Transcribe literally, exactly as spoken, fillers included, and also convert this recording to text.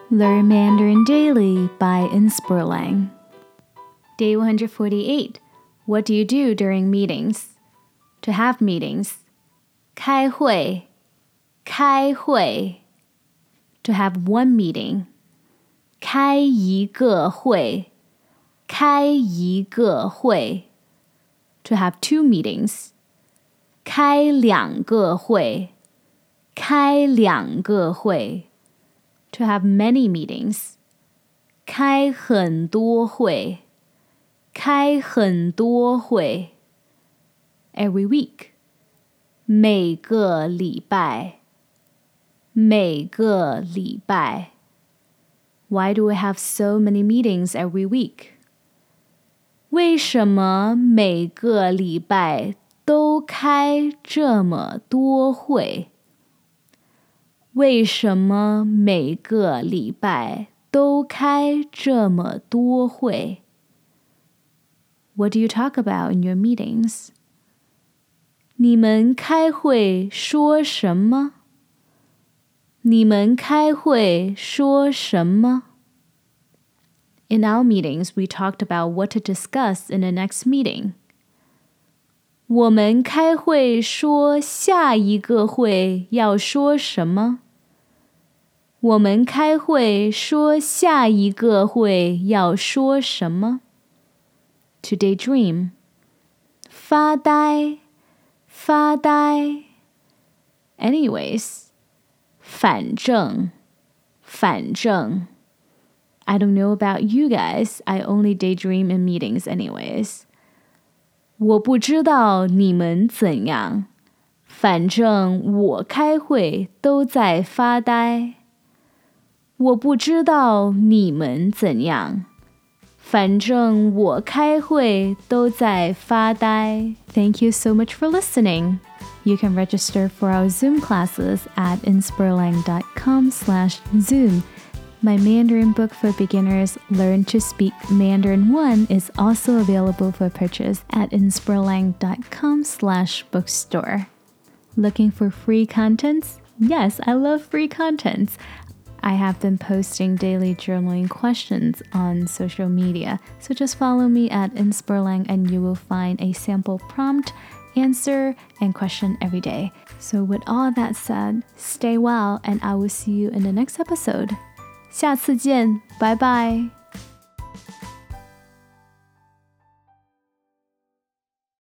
Learn Mandarin Daily by Inspirlang. Day one hundred forty-eight. What do you do during meetings? To have meetings. 开会,开会. To have one meeting. 开一个会,开一个会. To have two meetings. 开两个会,开两个会. To have many meetings. 开很多会,开很多会. Every week. 每个礼拜,每个礼拜. Why do we have so many meetings every week? 为什么每个礼拜都开这么多会？为什么每个礼拜都开这么多会？ What do you talk about in your meetings? 你们开会说什么？你们开会说什么？ In our meetings, we talked about what to discuss in the next meeting. 我们开会说下一个会要说什么？我们开会说下一个会要说什么？ To daydream. 发呆，发呆。Anyways, 反正，反正。I don't know about you guys. I only daydream in meetings anyways. 我不知道你们怎样，反正我开会都在发呆。我不知道你们怎样，反正我开会都在发呆。Thank you so much for listening. You can register for our Zoom classes at inspirlang.com slash Zoom. My Mandarin book for beginners, Learn to Speak Mandarin one, is also available for purchase at inspirlang.com slash bookstore. Looking for free contents? Yes, I love free contents. I have been posting daily journaling questions on social media, so just follow me at Inspirlang and you will find a sample prompt, answer, and question every day. So with all that said, stay well and I will see you in the next episode. 下次见，拜拜。